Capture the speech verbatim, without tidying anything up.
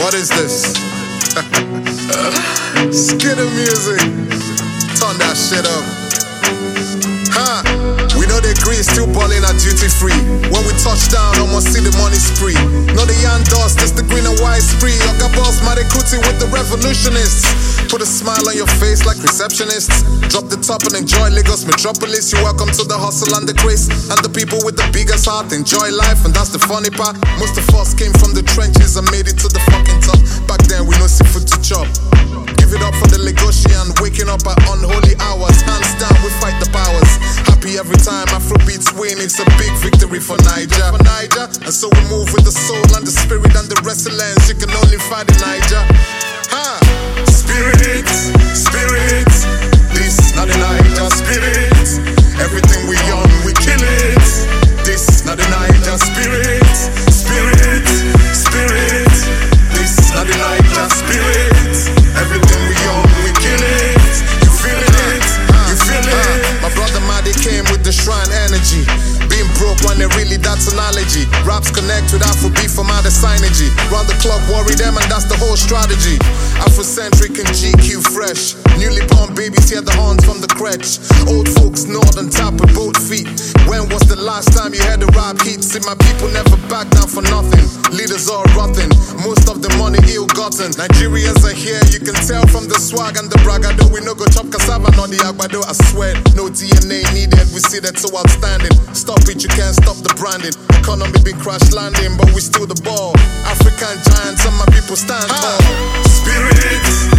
What is this? Skitter music. Turn that shit up. Huh? We know they green still ballin' at duty free. When we touch down, almost see the money spree. No the yarn dust, it's the green and white spree. Oga boss, Marikuti with the revolutionists. Put a smile on your face like receptionists. Drop the top and enjoy Lagos metropolis. You're welcome to the hustle and the grace. And the people with the biggest heart enjoy life, and that's the funny part. Most of us came from the trenches and made it to the fucking top. Back then we no see food to chop. Give it up for the Lagosian, waking up at unholy hours. Hands down, we fight the powers. Happy every time Afrobeats win, it's a big victory for Niger. For Niger, and so we move with the soul and the spirit and the resilience. You can only find in Niger. Ha! Spirit, spirit, this not the Niger spirit. Everything we on, we kill it. This not the Niger spirit. Spirit, spirit, this not the Niger spirit. Everything we own, we kill it. You feeling it? You feel it? My brother Madi came with the shrine energy. Being broke when they really, that's an allergy. Raps connect with Afrobeat from out of synergy. Round the clock, worry them, and that's the whole strategy. Afrocentric and G Q fresh. Newly born babies hear the horns from the crutch. Old folks nod on top with both feet. When was the last time you had a rap heat? See, my people never back down for nothing. Leaders all rotten, most of the money ill-gotten. Nigerians are here, you can tell from the swag and the bragado. We no go chop cassava, not the agbado. I swear, no D N A needed. We see that so outstanding. Stop it, you can't stop the branding. Economy been crash landing, but we still the ball. African giants and my people stand tall. Spirit.